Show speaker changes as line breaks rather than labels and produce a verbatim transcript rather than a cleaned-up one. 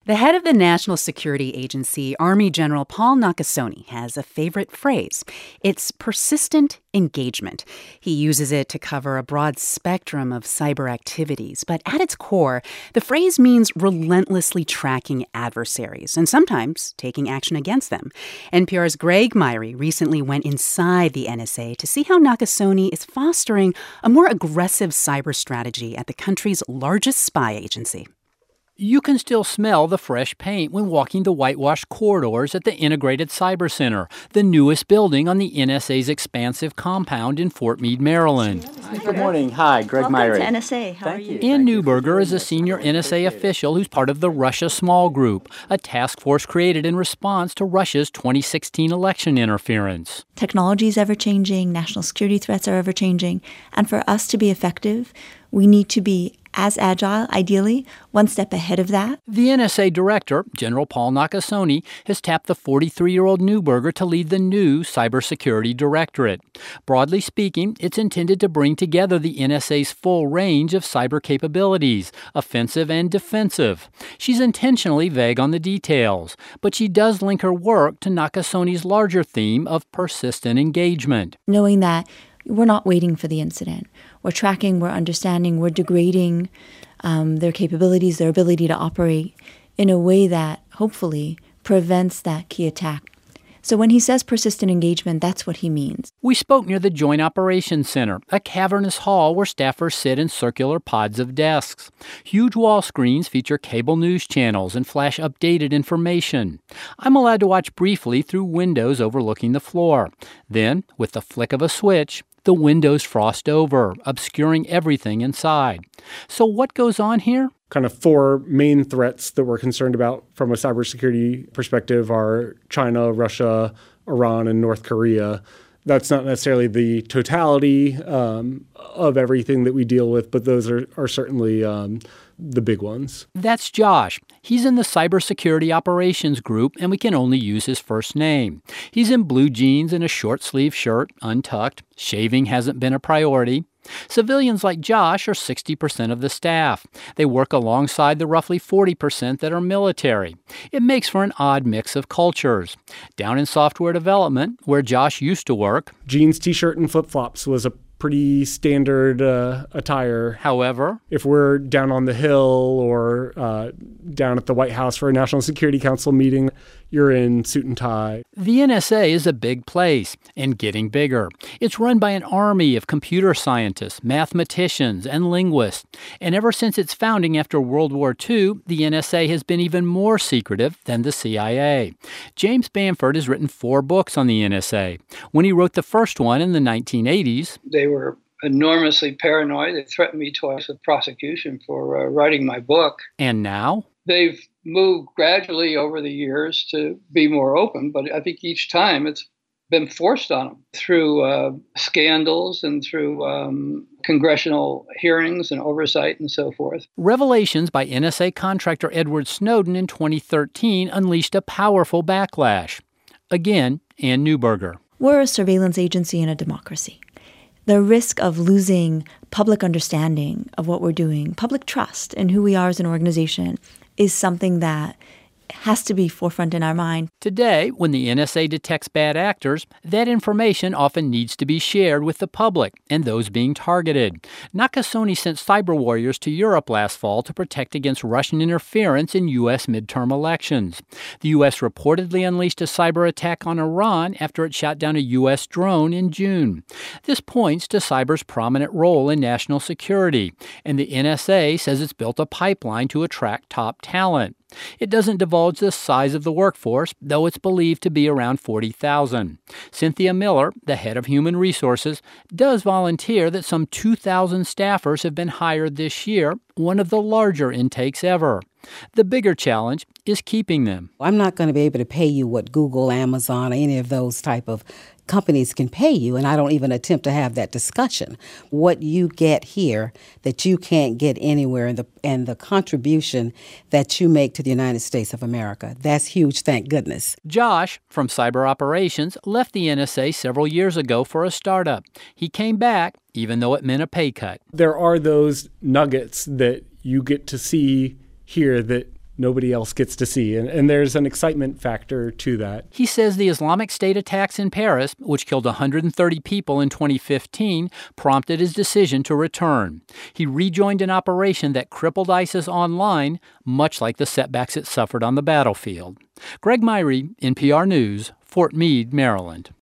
The head of the National Security Agency, Army General Paul Nakasone, has a favorite phrase. It's persistent engagement. He uses it to cover a broad spectrum of cyber activities, but at its core, the phrase means relentlessly tracking adversaries and sometimes taking action against them. N P R's Greg Myrie recently went inside the N S A to see how Nakasone is fostering a more aggressive cyber strategy at the country's largest spy agency.
You can still smell the fresh paint when walking the whitewashed corridors at the Integrated Cyber Center, the newest building on the N S A's expansive compound in Fort Meade, Maryland.
Good morning. Hi, Greg
Welcome
Myrie.
to N S A. How
Thank
are you?
you.
Ann Neuberger is a senior N S A official who's part of the Russia Small Group, a task force created in response to Russia's twenty sixteen election interference.
Technology is ever-changing, national security threats are ever-changing, and for us to be effective, we need to be as agile, ideally, one step ahead of that.
The N S A director, General Paul Nakasone, has tapped the forty-three-year-old Neuberger to lead the new Cybersecurity Directorate. Broadly speaking, it's intended to bring together the N S A's full range of cyber capabilities, offensive and defensive. She's intentionally vague on the details, but she does link her work to Nakasone's larger theme of persistent engagement.
Knowing that we're not waiting for the incident. We're tracking, we're understanding, we're degrading um, their capabilities, their ability to operate in a way that hopefully prevents that key attack. So when he says persistent engagement, that's what he means.
We spoke near the Joint Operations Center, a cavernous hall where staffers sit in circular pods of desks. Huge wall screens feature cable news channels and flash updated information. I'm allowed to watch briefly through windows overlooking the floor. Then, with the flick of a switch, the windows frost over, obscuring everything inside. So what goes on here?
Kind of four main threats that we're concerned about from a cybersecurity perspective are China, Russia, Iran, and North Korea. That's not necessarily the totality um, of everything that we deal with, but those are, are certainly um, the big ones.
That's Josh. He's in the Cybersecurity Operations Group, and we can only use his first name. He's in blue jeans and a short-sleeved shirt, untucked. Shaving hasn't been a priority. Civilians like Josh are sixty percent of the staff. They work alongside the roughly forty percent that are military. It makes for an odd mix of cultures. Down in software development, where Josh used to work,
jeans, t-shirt, and flip-flops was a pretty standard uh, attire.
However,
if we're down on the Hill or uh, down at the White House for a National Security Council meeting, you're in suit and tie.
The N S A is a big place and getting bigger. It's run by an army of computer scientists, mathematicians, and linguists. And ever since its founding after World War Two, the N S A has been even more secretive than the C I A. James Bamford has written four books on the N S A. When he wrote the first one in the nineteen eighties,
they were enormously paranoid. They threatened me twice with prosecution for uh, writing my book.
And now?
They've moved gradually over the years to be more open, but I think each time it's been forced on them through uh, scandals and through um, congressional hearings and oversight and so forth.
Revelations by N S A contractor Edward Snowden in twenty thirteen unleashed a powerful backlash. Again, Ann Neuberger.
We're a surveillance agency in a democracy. The risk of losing public understanding of what we're doing, public trust in who we are as an organization, is something that has to be forefront in our mind.
Today, when the N S A detects bad actors, that information often needs to be shared with the public and those being targeted. Nakasone sent cyber warriors to Europe last fall to protect against Russian interference in U S midterm elections. The U S reportedly unleashed a cyber attack on Iran after it shot down a U S drone in June. This points to cyber's prominent role in national security, and the N S A says it's built a pipeline to attract top talent. It doesn't divulge the size of the workforce, though it's believed to be around forty thousand. Cynthia Miller, the head of Human Resources, does volunteer that some two thousand staffers have been hired this year, one of the larger intakes ever. The bigger challenge is keeping them.
I'm not going to be able to pay you what Google, Amazon, or any of those type of companies can pay you, and I don't even attempt to have that discussion. What you get here that you can't get anywhere, and the and the contribution that you make to the United States of America, that's huge, thank goodness.
Josh, from Cyber Operations, left the N S A several years ago for a startup. He came back, even though it meant a pay cut.
There are those nuggets that you get to see here that nobody else gets to see. And, and there's an excitement factor to that.
He says the Islamic State attacks in Paris, which killed one hundred thirty people in twenty fifteen, prompted his decision to return. He rejoined an operation that crippled ISIS online, much like the setbacks it suffered on the battlefield. Greg Myrie, N P R News, Fort Meade, Maryland.